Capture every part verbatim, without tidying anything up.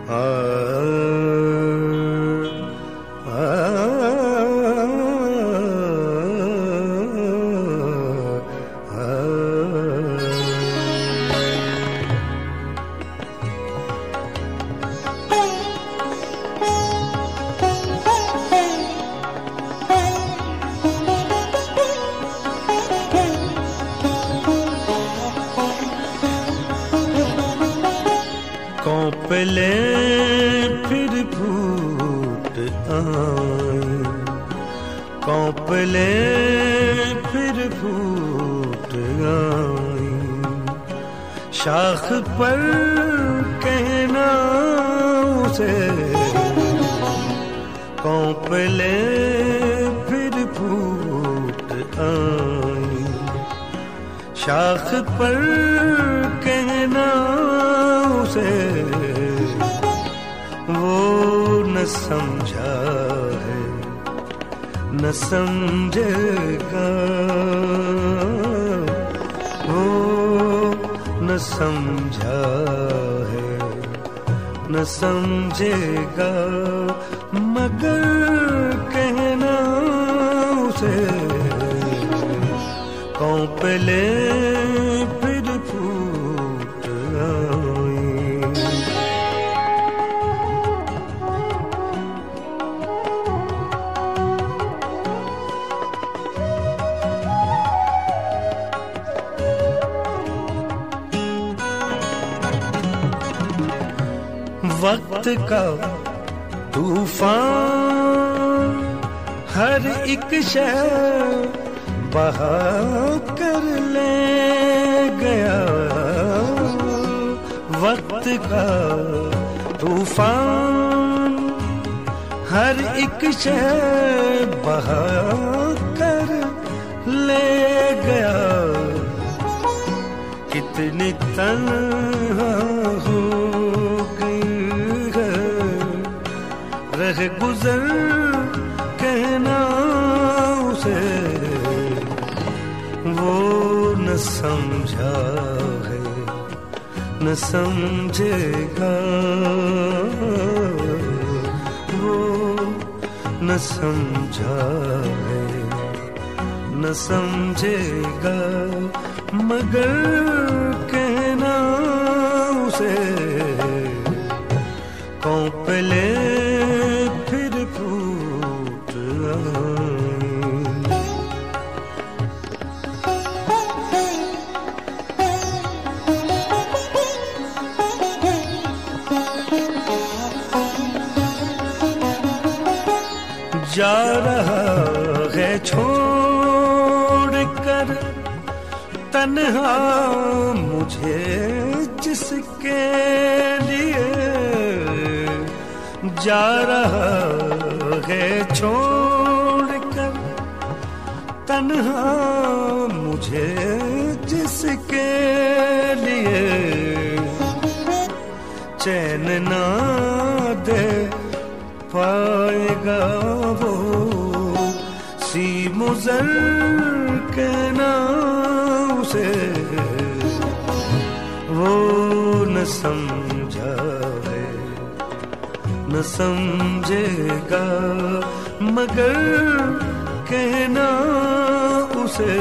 आ, आ, आ, कौपले फिर फूट आई, कौपले फिर फूट आई, शाख पर कहना उसे, कौपले फिर फूट आई, शाख पर कहना उसे, वो न समझा है न समझेगा, वो न समझा है न समझेगा, मगर कहना उसे, कौपले फिर फूट आई। वक्त का तूफान हर एक शय बहा कर ले गया, वक्त का तूफान हर एक शय बहा कर ले गया, कितनी तन्हा हो रह गुजर कहना उसे, वो न समझा है न समझेगा, वो न समझा है न समझेगा, मगर कहना उसे, कौपले फिर फूट आई। जा रहा है छोड़ कर तन्हा मुझे जिसके लिए, जा रहा है छोड़ कर तन्हा मुझे जिसके लिए, चैन ना दे पाएगा वो सी मुज़र कहना उसे, वो न समझा है न समझेगा, मगर कहना उसे,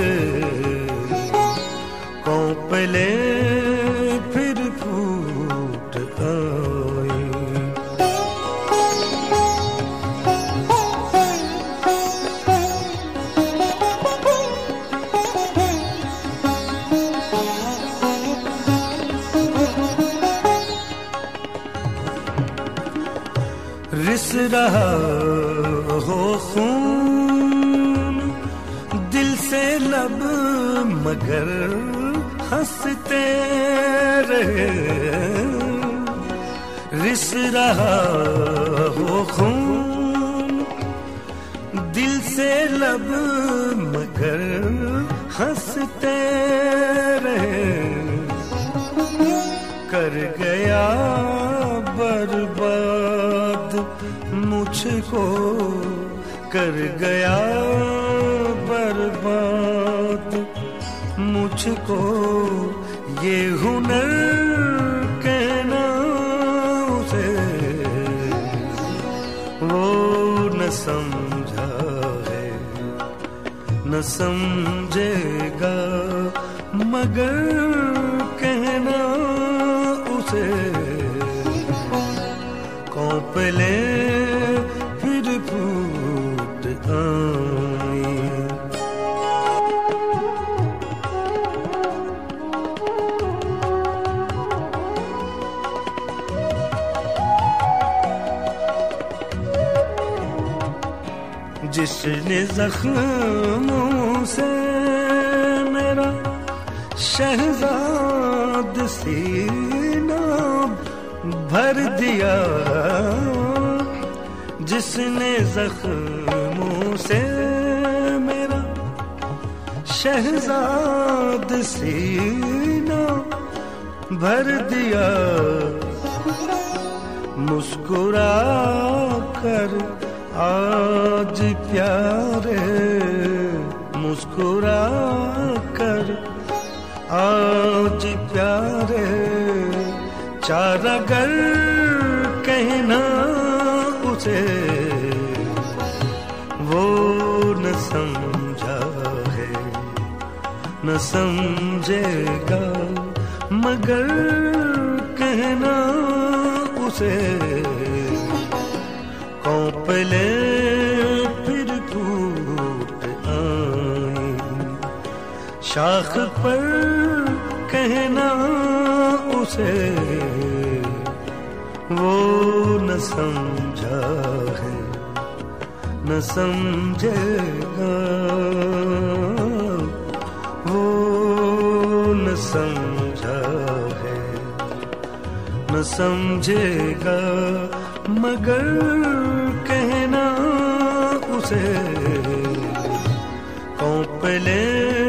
कौपले फिर फूट आई। रिस रहा हो खून दिल से लब, मगर हंसते रहे, रिस रहा हो खून दिल से लब, मगर हंसते रहे, कर गया बर्बाद मुझको, कर गया बर्बाद मुझको, ये हुनर कहना उसे, समझा है न समझेगा, मगर कहना उसे कौंप ले फिर फूट आई। जिसने जख्मों से मेरा शहजाद सीना भर दिया, जिसने जख्मों से मेरा शहजाद सीना भर दिया, मुस्कुरा कर आज प्यारे, मुस्कुरा कर आज प्यारे, चार अगर कहना उसे वो न समझा है न समझेगा, मगर कहना उसे कौंप ले फिर फूट आई। शाख पर कहना उसे वो न समझा है न समझेगा, वो न समझा है न समझेगा, मगर कहना उसे कौंप ले